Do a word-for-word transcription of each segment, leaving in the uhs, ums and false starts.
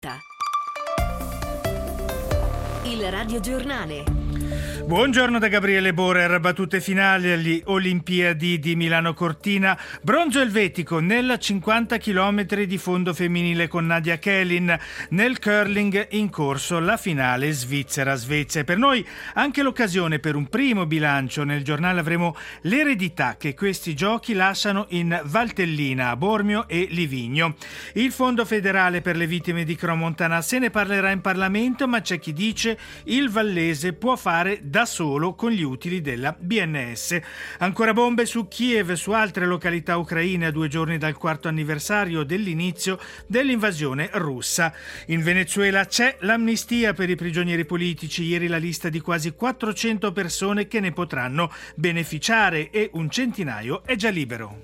diretta. Il radiogiornale. Buongiorno da Gabriele Borer. Battute finali alle Olimpiadi di Milano Cortina. Bronzo elvetico nel cinquanta chilometri di fondo femminile con Nadia Kenin. Nel curling in corso la finale Svizzera-Svezia. Per noi anche l'occasione per un primo bilancio. Nel giornale avremo l'eredità che questi giochi lasciano in Valtellina, Bormio e Livigno. Il Fondo federale per le vittime di Crans-Montana, se ne parlerà in Parlamento, ma c'è chi dice il vallese può fare da solo con gli utili della B N S. Ancora bombe su Kiev e su altre località ucraine a due giorni dal quarto anniversario dell'inizio dell'invasione russa. In Venezuela c'è l'amnistia per i prigionieri politici. Ieri la lista di quasi quattrocento persone che ne potranno beneficiare e un centinaio è già libero.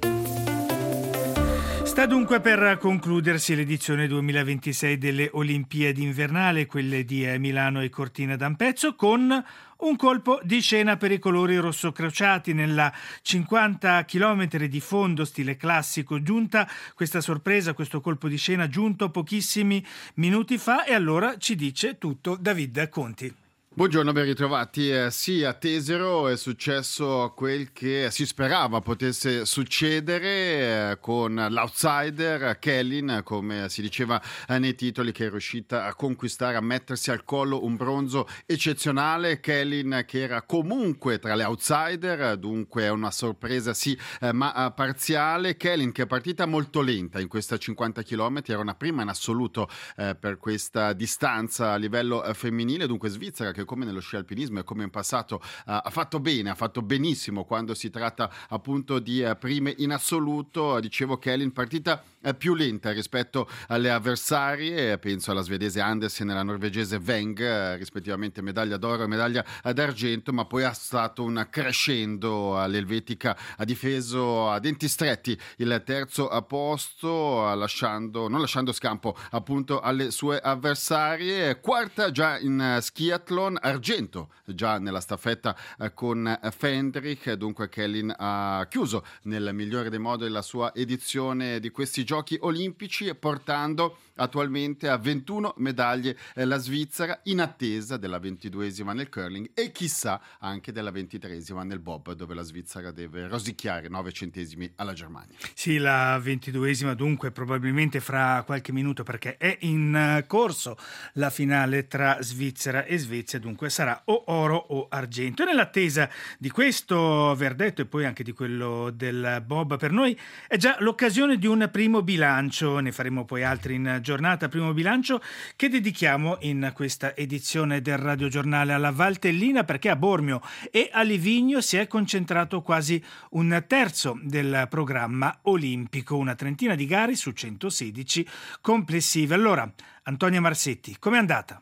Sta dunque per concludersi l'edizione duemilaventisei delle Olimpiadi invernali, quelle di Milano e Cortina d'Ampezzo, con un colpo di scena per i colori rossocrociati nella cinquanta chilometri di fondo stile classico. Giunta questa sorpresa, questo colpo di scena giunto pochissimi minuti fa, e allora ci dice tutto David Conti. Buongiorno, ben ritrovati. Eh, sì, a Tesero è successo quel che si sperava potesse succedere eh, con l'outsider Kenin, come si diceva eh, nei titoli, che è riuscita a conquistare, a mettersi al collo un bronzo eccezionale. Kenin che era comunque tra le outsider, dunque è una sorpresa sì, eh, ma eh, parziale. Kenin che è partita molto lenta in questa cinquanta chilometri, era una prima in assoluto eh, per questa distanza a livello eh, femminile, dunque Svizzera che come nello sci alpinismo e come in passato uh, ha fatto bene, ha fatto benissimo quando si tratta appunto di uh, prime in assoluto. Dicevo Kenin partita uh, più lenta rispetto alle avversarie, penso alla svedese Andersen e alla norvegese Weng, uh, rispettivamente medaglia d'oro e medaglia d'argento, ma poi ha stato un crescendo. L'elvetica ha difeso a denti stretti il terzo posto, uh, lasciando, non lasciando scampo appunto alle sue avversarie. Quarta già in uh, skiathlon, argento già nella staffetta eh, con Fendrich, dunque Kenin ha chiuso nel migliore dei modi la sua edizione di questi giochi olimpici, portando attualmente a ventuno medaglie eh, la Svizzera, in attesa della ventiduesima nel curling e chissà anche della ventitreesima nel bob, dove la Svizzera deve rosicchiare nove centesimi alla Germania. Sì, la ventiduesima dunque probabilmente fra qualche minuto, perché è in corso la finale tra Svizzera e Svezia, dunque sarà o oro o argento. E nell'attesa di questo verdetto e poi anche di quello del bob, per noi è già l'occasione di un primo bilancio, ne faremo poi altri in giornata, primo bilancio che dedichiamo in questa edizione del radiogiornale alla Valtellina, perché a Bormio e a Livigno si è concentrato quasi un terzo del programma olimpico, una trentina di gare su centosedici complessive. Allora, Antonia Marsetti, com'è andata?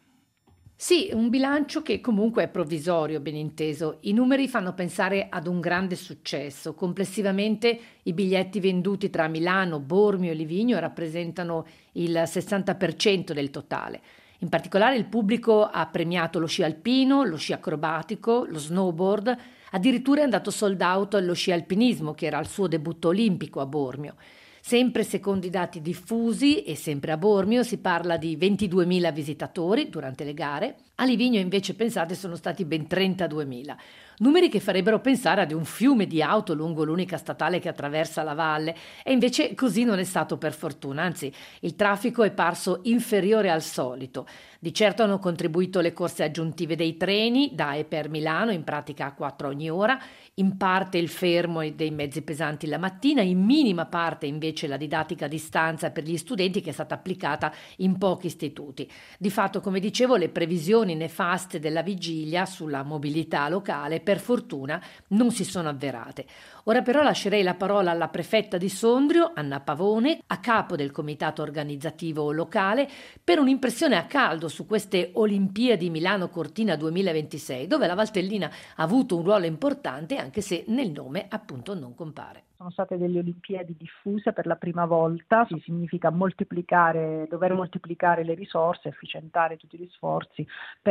Sì, un bilancio che comunque è provvisorio, ben inteso. I numeri fanno pensare ad un grande successo. Complessivamente i biglietti venduti tra Milano, Bormio e Livigno rappresentano il sessanta per cento del totale. In particolare il pubblico ha premiato lo sci alpino, lo sci acrobatico, lo snowboard, addirittura è andato sold out allo sci alpinismo, che era il suo debutto olimpico a Bormio. Sempre secondo i dati diffusi e sempre a Bormio si parla di ventiduemila visitatori durante le gare, a Livigno invece pensate sono stati ben trentaduemila. Numeri che farebbero pensare ad un fiume di auto lungo l'unica statale che attraversa la valle, e invece così non è stato per fortuna, anzi il traffico è parso inferiore al solito. Di certo hanno contribuito le corse aggiuntive dei treni da e per Milano, in pratica a quattro ogni ora, in parte il fermo dei mezzi pesanti la mattina, in minima parte invece la didattica a distanza per gli studenti che è stata applicata in pochi istituti. Di fatto, come dicevo, le previsioni nefaste della vigilia sulla mobilità locale per fortuna non si sono avverate. Ora però lascerei la parola alla prefetta di Sondrio, Anna Pavone, a capo del comitato organizzativo locale, per un'impressione a caldo su queste Olimpiadi Milano Cortina duemilaventisei, dove la Valtellina ha avuto un ruolo importante anche se nel nome appunto non compare. sono state delle Olimpiadi diffuse per la prima volta, sì, significa moltiplicare, dover moltiplicare le risorse, efficientare tutti gli sforzi,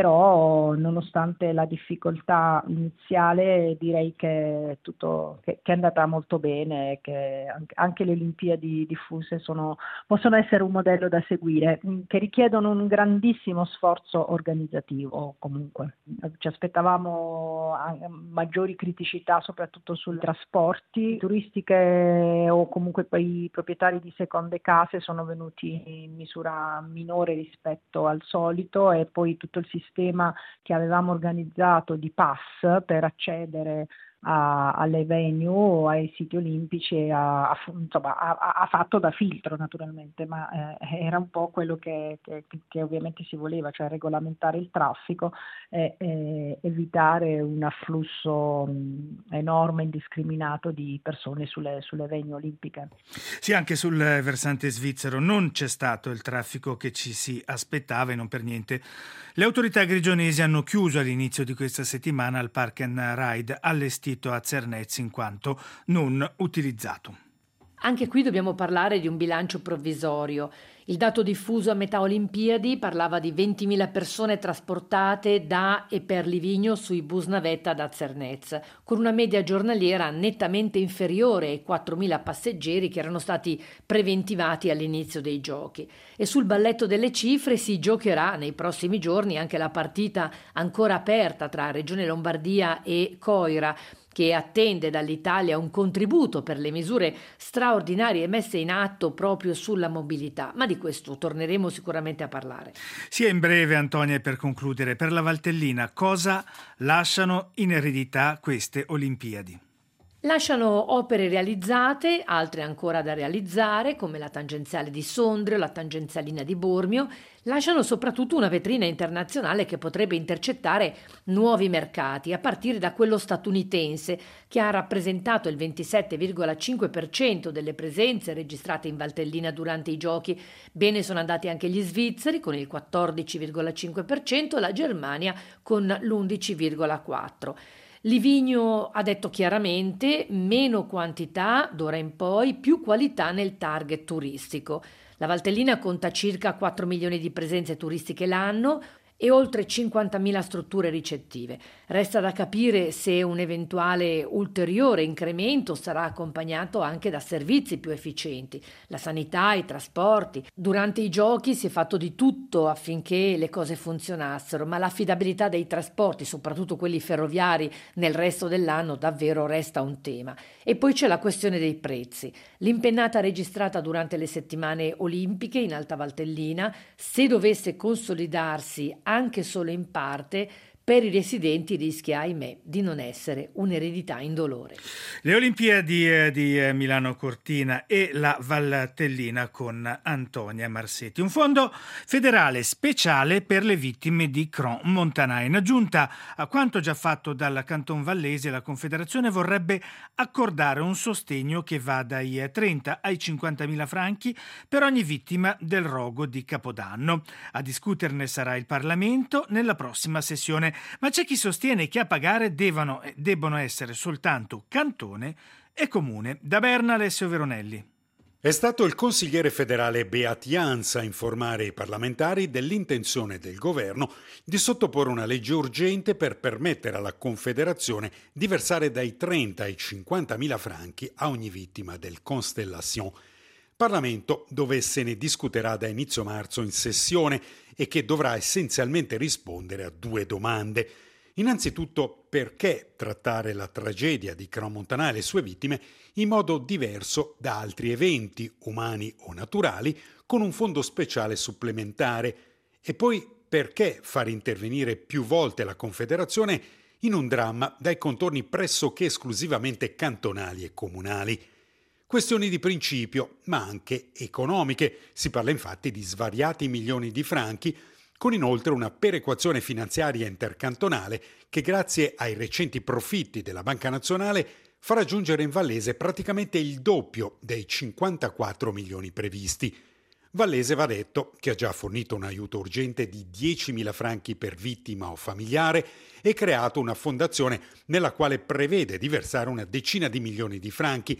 però nonostante la difficoltà iniziale direi che, tutto, che, che è andata molto bene, che anche le Olimpiadi diffuse sono, possono essere un modello da seguire, che richiedono un grandissimo sforzo organizzativo comunque. Ci aspettavamo maggiori criticità soprattutto sui trasporti turistiche o comunque poi i proprietari di seconde case sono venuti in misura minore rispetto al solito e poi tutto il sistema che avevamo organizzato di pass per accedere a, alle venue, ai siti olimpici, ha, ha, insomma, ha, ha fatto da filtro naturalmente, ma eh, era un po' quello che, che, che ovviamente si voleva, cioè regolamentare il traffico e, e evitare un afflusso mh, enorme, indiscriminato di persone sulle, sulle venue olimpiche. Sì, anche sul versante svizzero non c'è stato il traffico che ci si aspettava e non per niente. Le autorità grigionesi hanno chiuso all'inizio di questa settimana il Park and Ride allestito a Zernez in quanto non utilizzato. Anche qui dobbiamo parlare di un bilancio provvisorio. Il dato diffuso a metà Olimpiadi parlava di ventimila persone trasportate da e per Livigno sui bus navetta da Zernez, con una media giornaliera nettamente inferiore ai quattromila passeggeri che erano stati preventivati all'inizio dei giochi. E sul balletto delle cifre si giocherà nei prossimi giorni anche la partita ancora aperta tra Regione Lombardia e Coira, che attende dall'Italia un contributo per le misure straordinarie messe in atto proprio sulla mobilità, ma di questo torneremo sicuramente a parlare. Sia in breve, Antonia, e per concludere, per la Valtellina cosa lasciano in eredità queste Olimpiadi? Lasciano opere realizzate, altre ancora da realizzare, come la tangenziale di Sondrio, la tangenzialina di Bormio. Lasciano soprattutto una vetrina internazionale che potrebbe intercettare nuovi mercati, a partire da quello statunitense, che ha rappresentato il ventisette virgola cinque per cento delle presenze registrate in Valtellina durante i giochi. Bene sono andati anche gli svizzeri con il quattordici virgola cinque per cento e la Germania con l'undici virgola quattro per cento. Livigno ha detto chiaramente meno quantità d'ora in poi, più qualità nel target turistico. La Valtellina conta circa quattro milioni di presenze turistiche l'anno e oltre cinquantamila strutture ricettive. Resta da capire se un eventuale ulteriore incremento sarà accompagnato anche da servizi più efficienti, la sanità, i trasporti. Durante i giochi si è fatto di tutto affinché le cose funzionassero, ma l'affidabilità dei trasporti, soprattutto quelli ferroviari, nel resto dell'anno davvero resta un tema. E poi c'è la questione dei prezzi. L'impennata registrata durante le settimane olimpiche in Alta Valtellina, se dovesse consolidarsi anche solo in parte, per i residenti rischia, ahimè, di non essere un'eredità indolore. Le Olimpiadi di Milano Cortina e la Valtellina con Antonia Marsetti. Un fondo federale speciale per le vittime di Crans-Montana. In aggiunta a quanto già fatto dal Canton Vallese, la Confederazione vorrebbe accordare un sostegno che va dai trenta ai cinquantamila franchi per ogni vittima del rogo di Capodanno. A discuterne sarà il Parlamento nella prossima sessione. Ma c'è chi sostiene che a pagare devono, debbono essere soltanto Cantone e Comune. Da Berna, Alessio Veronelli. È stato il consigliere federale Beat Jans a informare i parlamentari dell'intenzione del governo di sottoporre una legge urgente per permettere alla Confederazione di versare dai trenta ai cinquantamila franchi a ogni vittima del Constellation. Parlamento dove se ne discuterà da inizio marzo in sessione e che dovrà essenzialmente rispondere a due domande. Innanzitutto, perché trattare la tragedia di Crans-Montana e le sue vittime in modo diverso da altri eventi, umani o naturali, con un fondo speciale supplementare? E poi, perché far intervenire più volte la Confederazione in un dramma dai contorni pressoché esclusivamente cantonali e comunali? Questioni di principio, ma anche economiche. Si parla infatti di svariati milioni di franchi, con inoltre una perequazione finanziaria intercantonale che grazie ai recenti profitti della Banca Nazionale fa raggiungere in Vallese praticamente il doppio dei cinquantaquattro milioni previsti. Vallese, va detto, che ha già fornito un aiuto urgente di diecimila franchi per vittima o familiare e creato una fondazione nella quale prevede di versare una decina di milioni di franchi,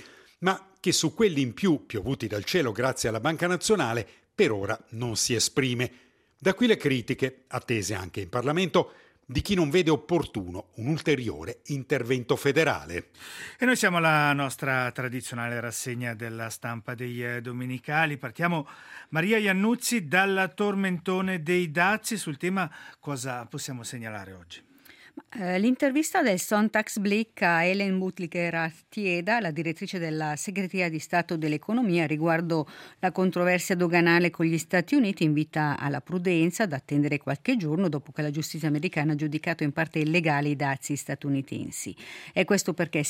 ma che su quelli in più piovuti dal cielo grazie alla Banca Nazionale per ora non si esprime. Da qui le critiche, attese anche in Parlamento, di chi non vede opportuno un ulteriore intervento federale. E noi siamo alla nostra tradizionale rassegna della stampa dei eh, domenicali. Partiamo, Maria Iannuzzi, dal tormentone dei dazi. Sul tema cosa possiamo segnalare oggi? L'intervista del Sonntagsblick a Ellen Buttlicker-Artieda, la direttrice della Segreteria di Stato dell'Economia, riguardo la controversia doganale con gli Stati Uniti, invita alla prudenza, ad attendere qualche giorno dopo che la giustizia americana ha giudicato in parte illegali i dazi statunitensi. E questo perché,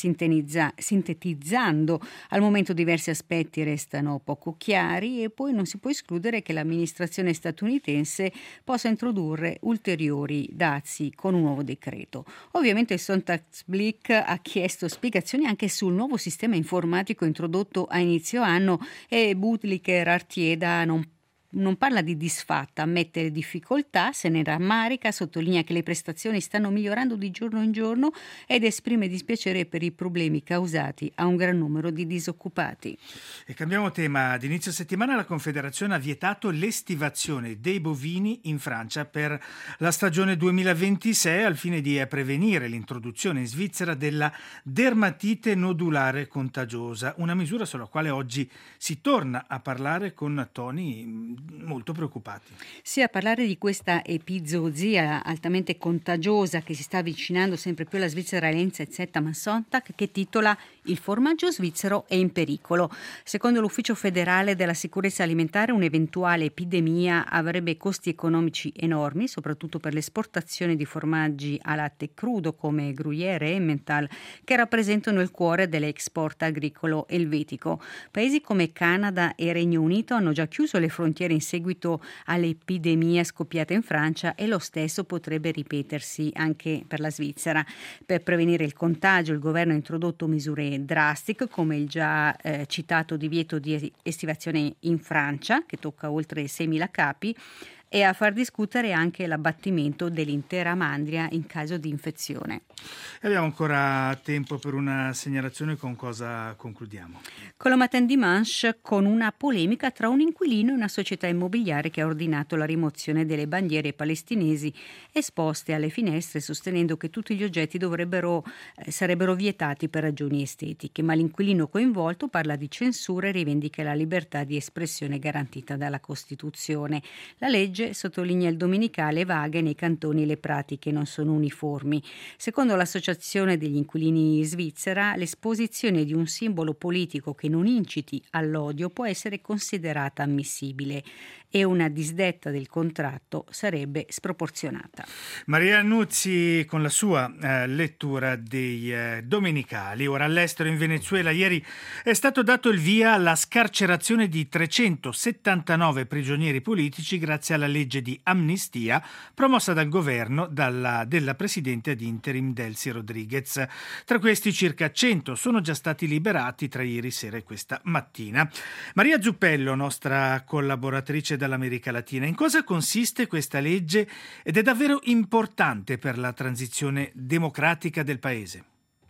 sintetizzando, al momento diversi aspetti restano poco chiari e poi non si può escludere che l'amministrazione statunitense possa introdurre ulteriori dazi con un nuovo decreto. Ovviamente il Sonntagsblick ha chiesto spiegazioni anche sul nuovo sistema informatico introdotto a inizio anno e Buttlicker-Artieda non Non parla di disfatta, ammette le difficoltà, se ne rammarica, sottolinea che le prestazioni stanno migliorando di giorno in giorno ed esprime dispiacere per i problemi causati a un gran numero di disoccupati. E cambiamo tema. Ad inizio settimana la Confederazione ha vietato l'estivazione dei bovini in Francia per la stagione duemilaventisei al fine di prevenire l'introduzione in Svizzera della dermatite nodulare contagiosa, una misura sulla quale oggi si torna a parlare con toni molto preoccupati. Sì, a parlare di questa epizoosia altamente contagiosa che si sta avvicinando sempre più alla Svizzera Lenza e Zettermann Sonntag, che titola "Il formaggio svizzero è in pericolo". Secondo l'Ufficio federale della sicurezza alimentare, un'eventuale epidemia avrebbe costi economici enormi, soprattutto per l'esportazione di formaggi a latte crudo come Gruyère e Emmental, che rappresentano il cuore dell'export agricolo elvetico. Paesi come Canada e Regno Unito hanno già chiuso le frontiere in seguito all'epidemia scoppiata in Francia e lo stesso potrebbe ripetersi anche per la Svizzera. Per prevenire il contagio il governo ha introdotto misure drastiche come il già eh, citato divieto di estivazione in Francia, che tocca oltre seimila capi, e a far discutere anche l'abbattimento dell'intera mandria in caso di infezione. E abbiamo ancora tempo per una segnalazione. Con cosa concludiamo? Con la Matin Dimanche, con una polemica tra un inquilino e una società immobiliare che ha ordinato la rimozione delle bandiere palestinesi esposte alle finestre, sostenendo che tutti gli oggetti dovrebbero eh, sarebbero vietati per ragioni estetiche, ma l'inquilino coinvolto parla di censura e rivendica la libertà di espressione garantita dalla Costituzione. La legge, sottolinea il Domenicale, è vaga e nei cantoni le pratiche non sono uniformi. Secondo l'Associazione degli inquilini svizzera, l'esposizione di un simbolo politico che non inciti all'odio può essere considerata ammissibile e una disdetta del contratto sarebbe sproporzionata. Maria Iannuzzi con la sua eh, lettura dei eh, domenicali. Ora all'estero, in Venezuela, ieri è stato dato il via alla scarcerazione di trecentosettantanove prigionieri politici grazie alla legge di amnistia promossa dal governo dalla, della presidente ad interim Delcy Rodriguez. Tra questi circa cento sono già stati liberati tra ieri sera e questa mattina. Maria Zuppello, nostra collaboratrice dall'America Latina, in cosa consiste questa legge ed è davvero importante per la transizione democratica del paese?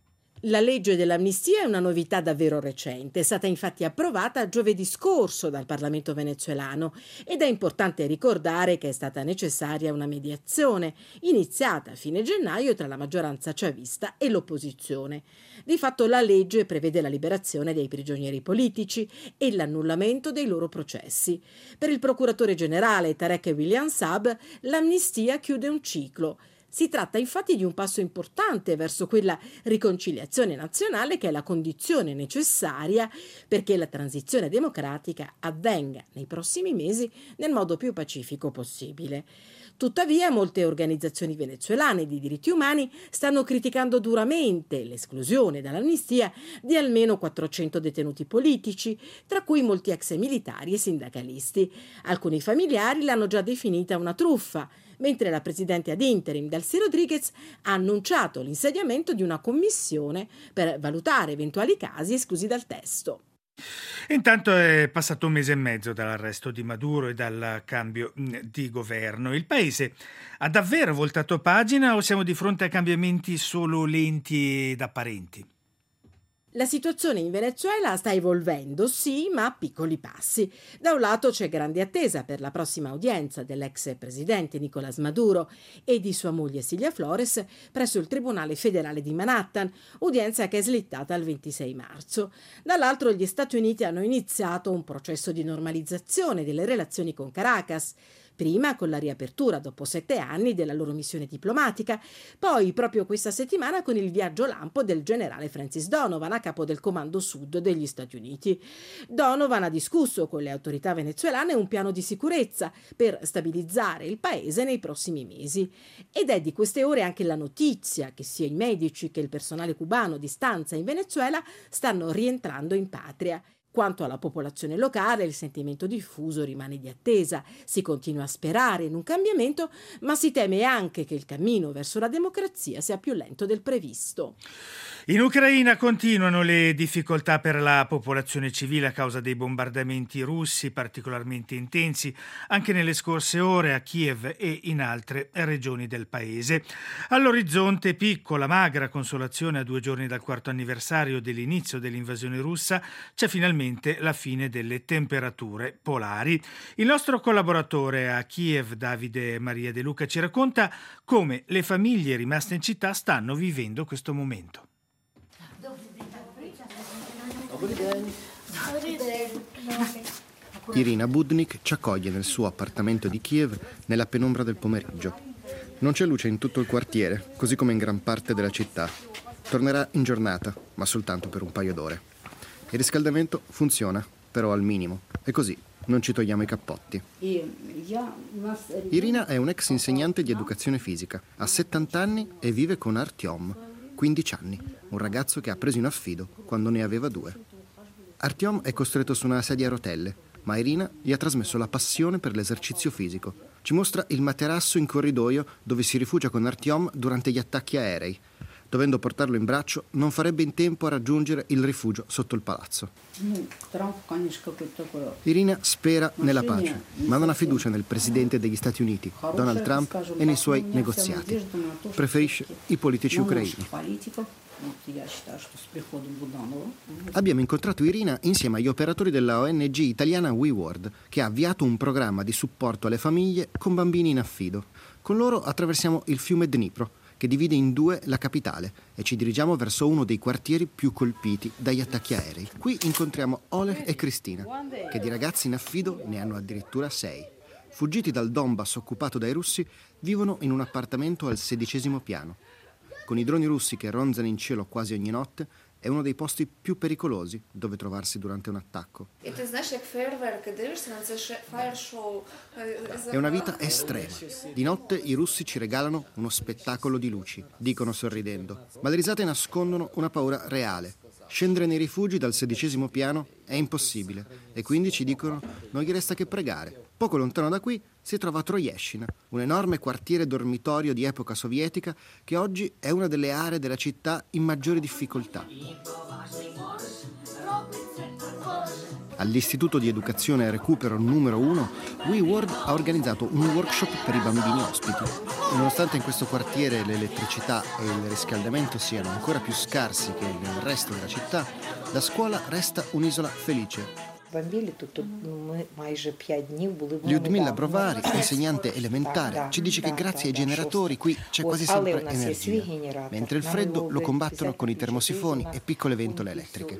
La legge dell'amnistia è una novità davvero recente, è stata infatti approvata giovedì scorso dal Parlamento venezuelano ed è importante ricordare che è stata necessaria una mediazione iniziata a fine gennaio tra la maggioranza chavista e l'opposizione. Di fatto la legge prevede la liberazione dei prigionieri politici e l'annullamento dei loro processi. Per il procuratore generale Tarek William Saab l'amnistia chiude un ciclo. Si tratta infatti di un passo importante verso quella riconciliazione nazionale che è la condizione necessaria perché la transizione democratica avvenga nei prossimi mesi nel modo più pacifico possibile. Tuttavia, molte organizzazioni venezuelane di diritti umani stanno criticando duramente l'esclusione dall'amnistia di almeno quattrocento detenuti politici, tra cui molti ex militari e sindacalisti. Alcuni familiari l'hanno già definita una truffa, mentre la presidente ad interim Delcy Rodriguez ha annunciato l'insediamento di una commissione per valutare eventuali casi esclusi dal testo. Intanto è passato un mese e mezzo dall'arresto di Maduro e dal cambio di governo. Il paese ha davvero voltato pagina o siamo di fronte a cambiamenti solo lenti ed apparenti? La situazione in Venezuela sta evolvendo, sì, ma a piccoli passi. Da un lato c'è grande attesa per la prossima udienza dell'ex presidente Nicolás Maduro e di sua moglie Cilia Flores presso il Tribunale federale di Manhattan, udienza che è slittata al ventisei marzo. Dall'altro gli Stati Uniti hanno iniziato un processo di normalizzazione delle relazioni con Caracas, prima con la riapertura dopo sette anni della loro missione diplomatica, poi proprio questa settimana con il viaggio lampo del generale Francis Donovan a capo del Comando Sud degli Stati Uniti. Donovan ha discusso con le autorità venezuelane un piano di sicurezza per stabilizzare il paese nei prossimi mesi. Ed è di queste ore anche la notizia che sia i medici che il personale cubano di stanza in Venezuela stanno rientrando in patria. Quanto alla popolazione locale, il sentimento diffuso rimane di attesa. Si continua a sperare in un cambiamento, ma si teme anche che il cammino verso la democrazia sia più lento del previsto. In Ucraina continuano le difficoltà per la popolazione civile a causa dei bombardamenti russi particolarmente intensi anche nelle scorse ore a Kiev e in altre regioni del paese. All'orizzonte piccola, magra consolazione a due giorni dal quarto anniversario dell'inizio dell'invasione russa c'è finalmente la fine delle temperature polari. Il nostro collaboratore a Kiev, Davide Maria De Luca, ci racconta come le famiglie rimaste in città stanno vivendo questo momento. Irina Budnik ci accoglie nel suo appartamento di Kiev nella penombra del pomeriggio. Non c'è luce in tutto il quartiere, così come in gran parte della città. Tornerà in giornata, ma soltanto per un paio d'ore. Il riscaldamento funziona, però al minimo, e così non ci togliamo i cappotti. Irina è un'ex insegnante di educazione fisica, ha settanta anni e vive con Artyom, quindici anni, un ragazzo che ha preso in affido quando ne aveva due. Artyom è costretto su una sedia a rotelle, ma Irina gli ha trasmesso la passione per l'esercizio fisico. Ci mostra il materasso in corridoio dove si rifugia con Artyom durante gli attacchi aerei. Dovendo portarlo in braccio, non farebbe in tempo a raggiungere il rifugio sotto il palazzo. Irina spera nella pace, ma non ha fiducia nel presidente degli Stati Uniti, Donald Trump, e nei suoi negoziati. Preferisce i politici ucraini. Abbiamo incontrato Irina insieme agli operatori della O N G italiana WeWorld, che ha avviato un programma di supporto alle famiglie con bambini in affido. Con loro attraversiamo il fiume Dnipro, che divide in due la capitale, e ci dirigiamo verso uno dei quartieri più colpiti dagli attacchi aerei. Qui incontriamo Oleg e Cristina, che di ragazzi in affido ne hanno addirittura sei. Fuggiti dal Donbass occupato dai russi, vivono in un appartamento al sedicesimo piano. Con i droni russi che ronzano in cielo quasi ogni notte, è uno dei posti più pericolosi dove trovarsi durante un attacco. È una vita estrema. Di notte i russi ci regalano uno spettacolo di luci, dicono sorridendo, ma le risate nascondono una paura reale. Scendere nei rifugi dal sedicesimo piano è impossibile e quindi ci dicono non gli resta che pregare. Poco lontano da qui si trova Troyeshina, un enorme quartiere dormitorio di epoca sovietica che oggi è una delle aree della città in maggiore difficoltà. All'Istituto di Educazione e Recupero numero uno, WeWorld ha organizzato un workshop per i bambini ospiti. Nonostante in questo quartiere l'elettricità e il riscaldamento siano ancora più scarsi che nel resto della città, la scuola resta un'isola felice. Lyudmila Brovari, insegnante elementare, ci dice che grazie ai generatori qui c'è quasi sempre energia, mentre il freddo lo combattono con i termosifoni e piccole ventole elettriche.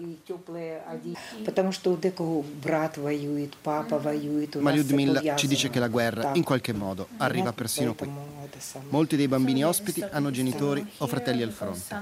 Ma Lyudmila ci dice che la guerra in qualche modo arriva persino qui. Molti dei bambini ospiti hanno genitori o fratelli al fronte.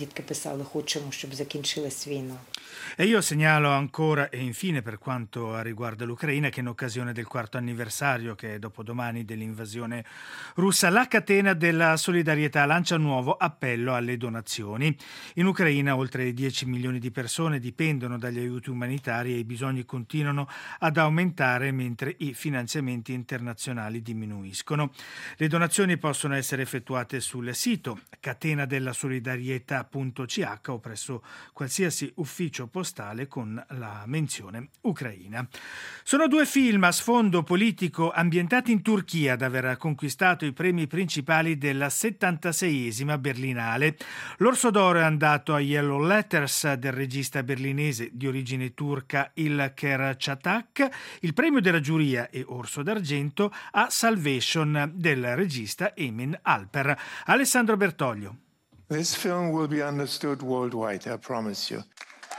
E io segnalo ancora e infine per quanto riguarda l'Ucraina che in occasione del quarto anniversario, che è dopodomani, dell'invasione russa, la catena della solidarietà lancia un nuovo appello alle donazioni. In Ucraina oltre dieci milioni di persone dipendono dagli aiuti umanitari e i bisogni continuano ad aumentare mentre i finanziamenti internazionali diminuiscono. Le donazioni possono essere effettuate sul sito catena della solidarietà punto c h o presso qualsiasi ufficio postale con la menzione Ucraina. Ucraina. Sono due film a sfondo politico ambientati in Turchia ad aver conquistato i premi principali della settantaseiesima Berlinale. L'Orso d'Oro è andato a Yellow Letters del regista berlinese di origine turca Ilker Çatak, il premio della giuria e Orso d'Argento a Salvation del regista Emin Alper. Alessandro Bertoglio. This film will be understood worldwide, I promise you.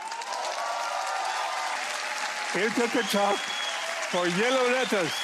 Ilker Çatak for Yellow Letters.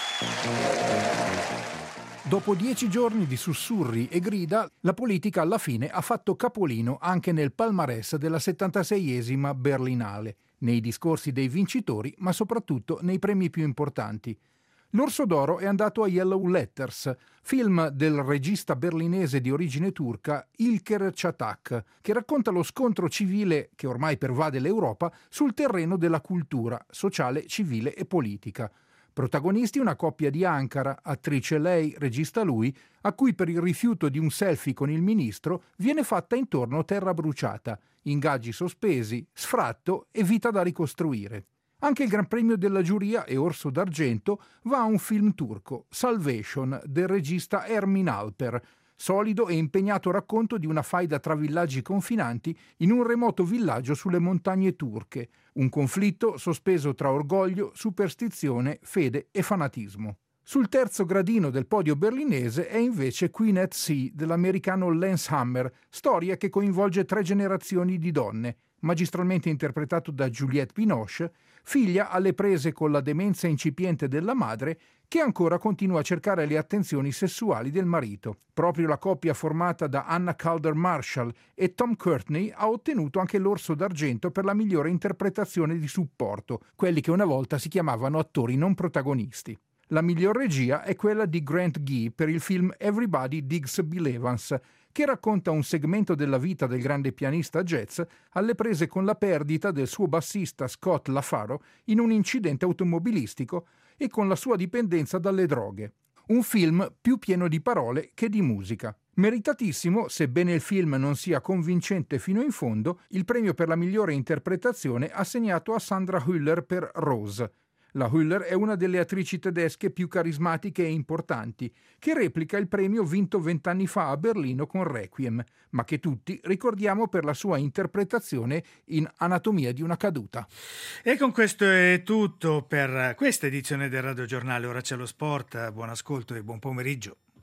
Dopo dieci giorni di sussurri e grida, la politica alla fine ha fatto capolino anche nel palmarès della settantaseiesima Berlinale, nei discorsi dei vincitori, ma soprattutto nei premi più importanti. L'Orso d'Oro è andato a Yellow Letters, film del regista berlinese di origine turca Ilker Çatak, che racconta lo scontro civile che ormai pervade l'Europa sul terreno della cultura sociale, civile e politica. Protagonisti una coppia di Ankara, attrice lei, regista lui, a cui per il rifiuto di un selfie con il ministro viene fatta intorno terra bruciata, ingaggi sospesi, sfratto e vita da ricostruire. Anche il Gran Premio della giuria e Orso d'Argento va a un film turco, Salvation, del regista Emin Alper, solido e impegnato racconto di una faida tra villaggi confinanti in un remoto villaggio sulle montagne turche, un conflitto sospeso tra orgoglio, superstizione, fede e fanatismo. Sul terzo gradino del podio berlinese è invece Queen at Sea dell'americano Lance Hammer, storia che coinvolge tre generazioni di donne, magistralmente interpretato da Juliette Binoche, figlia alle prese con la demenza incipiente della madre, che ancora continua a cercare le attenzioni sessuali del marito. Proprio la coppia formata da Anna Calder Marshall e Tom Courtenay ha ottenuto anche l'Orso d'Argento per la migliore interpretazione di supporto, quelli che una volta si chiamavano attori non protagonisti. La miglior regia è quella di Grant Gee per il film Everybody Digs Bill Evans, che racconta un segmento della vita del grande pianista jazz alle prese con la perdita del suo bassista Scott LaFaro in un incidente automobilistico e con la sua dipendenza dalle droghe. Un film più pieno di parole che di musica. Meritatissimo, sebbene il film non sia convincente fino in fondo, il premio per la migliore interpretazione assegnato a Sandra Hüller per Rose. La Hüller è una delle attrici tedesche più carismatiche e importanti, che replica il premio vinto vent'anni fa a Berlino con Requiem, ma che tutti ricordiamo per la sua interpretazione in Anatomia di una caduta. E con questo è tutto per questa edizione del Radio Giornale. Ora c'è lo sport. Buon ascolto e buon pomeriggio.